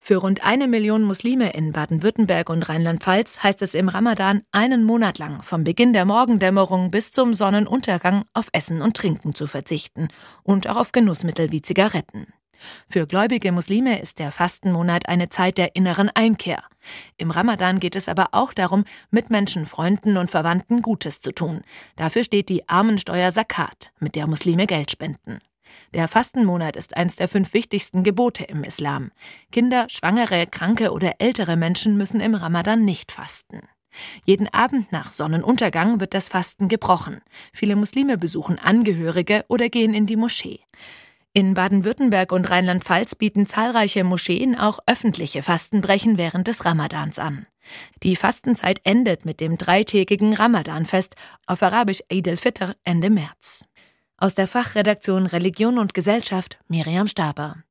Für rund 1 Million Muslime in Baden-Württemberg und Rheinland-Pfalz heißt es im Ramadan einen Monat lang, vom Beginn der Morgendämmerung bis zum Sonnenuntergang, auf Essen und Trinken zu verzichten und auch auf Genussmittel wie Zigaretten. Für gläubige Muslime ist der Fastenmonat eine Zeit der inneren Einkehr. Im Ramadan geht es aber auch darum, Mitmenschen, Freunden und Verwandten Gutes zu tun. Dafür steht die Armensteuer Zakat, mit der Muslime Geld spenden. Der Fastenmonat ist eines der 5 wichtigsten Gebote im Islam. Kinder, Schwangere, kranke oder ältere Menschen müssen im Ramadan nicht fasten. Jeden Abend nach Sonnenuntergang wird das Fasten gebrochen. Viele Muslime besuchen Angehörige oder gehen in die Moschee. In Baden-Württemberg und Rheinland-Pfalz bieten zahlreiche Moscheen auch öffentliche Fastenbrechen während des Ramadans an. Die Fastenzeit endet mit dem 3-tägigen Ramadanfest, auf Arabisch Eid al-Fitr, Ende März. Aus der Fachredaktion Religion und Gesellschaft, Miriam Staber.